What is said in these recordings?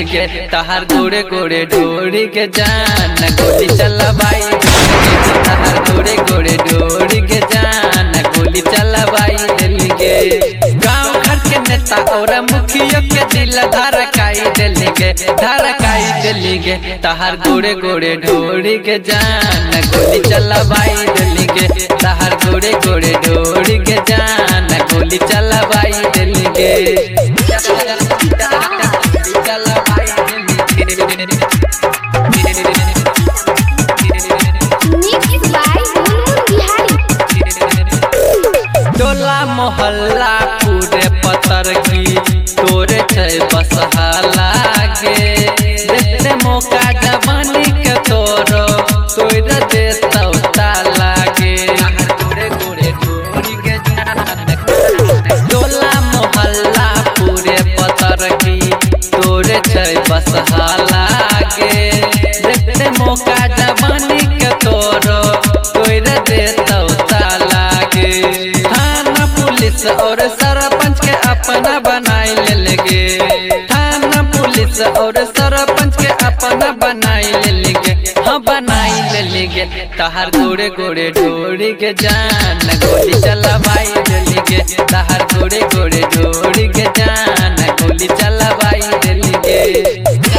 गे तहार गोरे गोरे ढोरी के जान गोली चलवाई दिल गे तहार गोरे गोरे ढोरी के जान गोली चलवाई दिल गे। गाँव घर के नेता और मुखिया के दिल धड़काई दिल गे धड़काई दिल गे तहार गोरे गोरे ढोरी के जान गोली चलवाई दिल गे तहार गोरे गोरे ढोरी के जान गोली चलवाई दिल गे। टोला मोहल्ला पूरे पत्थर की तोरे बस लागे देते मौका जवानी के तोरो तोड़ देता लागे। टोला मोहल्ला पूरे पत्थर की तोरे बस लागे देते मौका जवानी के तोरो तोड़ देता लागे। थाना पुलिस और सरपंच के अपना बनाई ले लगे थाना पुलिस और सरपंच के अपना बनाई ले लगे हाँ बनाई ले लगे तहार गोरे गोरे ढोरी के जान गोली चलवाई ले लगे तहार गोरे गोरे ढोरी के जान गोली चलवाई ले लगे।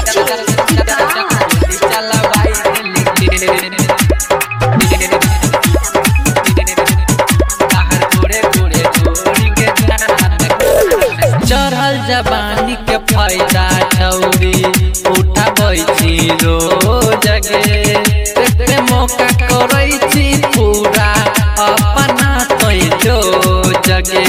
चढ़ल जवानी के फायदा छौरी उठा बैठी रोज गे मौका करै छी पूरा अपना तो जगे।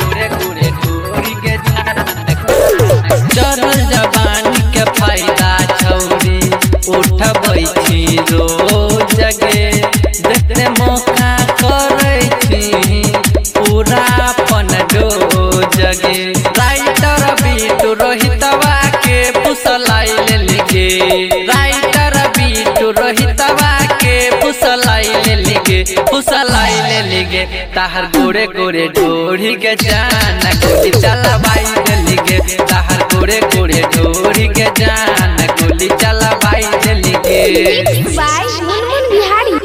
चढ़ल जवानी के फायदा छौरी उठा बैठी रोज गे मौका करै छी पूरा अपन जगे। राइटर बीटू रोहितवा के फुसलाई ले लिखे राइटर बीटू रोहितवा के फुसलाई ले लिखे तहार गोरे गोरे ढोरी के जान गोली चलवाई ले लिखे तहार गोरे गोरे ढोरी के जान गोली चलवाई ले लिखे। बिहारी।